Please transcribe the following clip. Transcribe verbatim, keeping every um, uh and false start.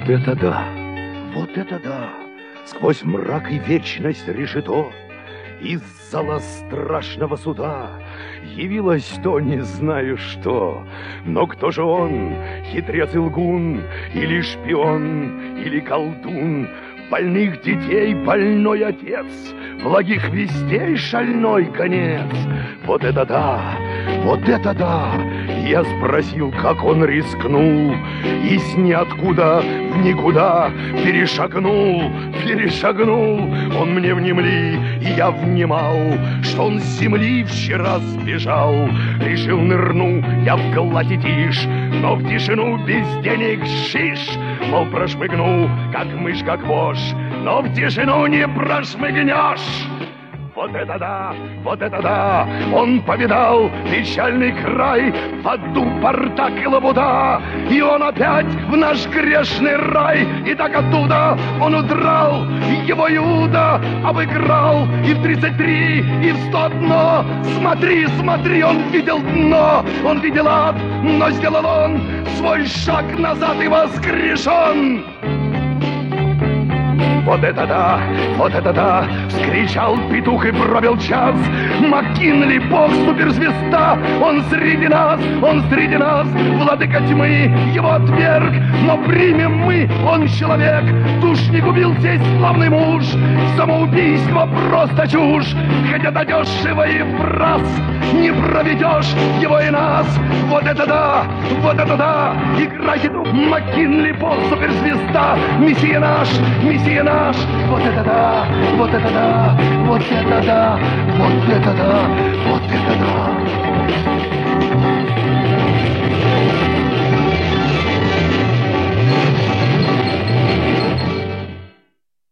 Вот это да! Вот это да! Сквозь мрак и вечность решето из зала страшного суда явилось то не знаю что. Но кто же он, хитрец и лгун, или шпион, или колдун? Больных детей больной отец, благих вестей шальной конец. Вот это да, вот это да! Я спросил, как он рискнул, и с ниоткуда в никуда перешагнул, перешагнул. Он мне внемли, и я внимал, что он с земли вчера сбежал. Решил нырну я в гладь и тишь, но в тишину без денег шиш. Мол, прошмыгну, как мышь, как вошь, но в тишину не прошмыгнешь. Вот это да, вот это да! Он повидал печальный край, в аду Партак и Лабуда, и он опять в наш грешный рай. И так оттуда он удрал, его Иуда обыграл. И в тридцать три, и в сто одно. Смотри, смотри, он видел дно, он видел ад, но сделал он свой шаг назад и воскрешен. Вот это да, вот это да! Вскричал петух и пробил час. МакКинли, бог суперзвезда, он среди нас, он среди нас. Владыка тьмы его отверг, но примем мы, он человек. Душ не губил здесь славный муж, самоубийство просто чушь. Хотя да дешево и в раз не проведешь его и нас. Вот это да, вот это да! Играйте тут, МакКинли, бог суперзвезда, мессия наш, мессия наш. Вот это да, вот это да, вот это да, вот это да, вот это да.